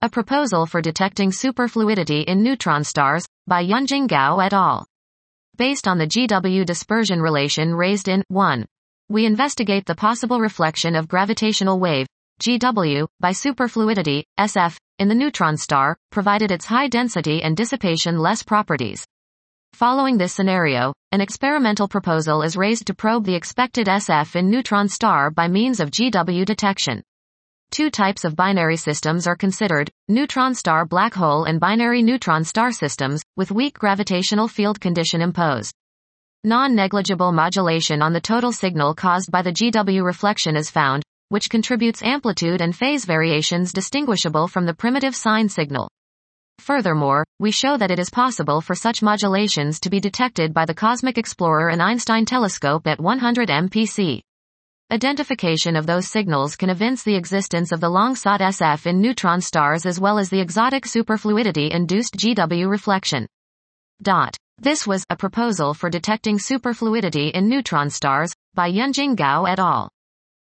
A proposal for detecting superfluidity in neutron stars, by Yunjing Gao et al. Based on the GW dispersion relation raised in 1. We investigate the possible reflection of gravitational wave, GW, by superfluidity, SF, in the neutron star, provided its high density and dissipation-less properties. Following this scenario, an experimental proposal is raised to probe the expected SF in neutron star by means of GW detection. Two types of binary systems are considered, neutron star black hole and binary neutron star systems, with weak gravitational field condition imposed. Non-negligible modulation on the total signal caused by the GW reflection is found, which contributes amplitude and phase variations distinguishable from the primitive sine signal. Furthermore, we show that it is possible for such modulations to be detected by the Cosmic Explorer and Einstein telescope at 100 MPC. Identification of those signals can evince the existence of the long-sought SF in neutron stars as well as the exotic superfluidity-induced GW reflection. This was a proposal for detecting superfluidity in neutron stars, by Yunjing Gao et al.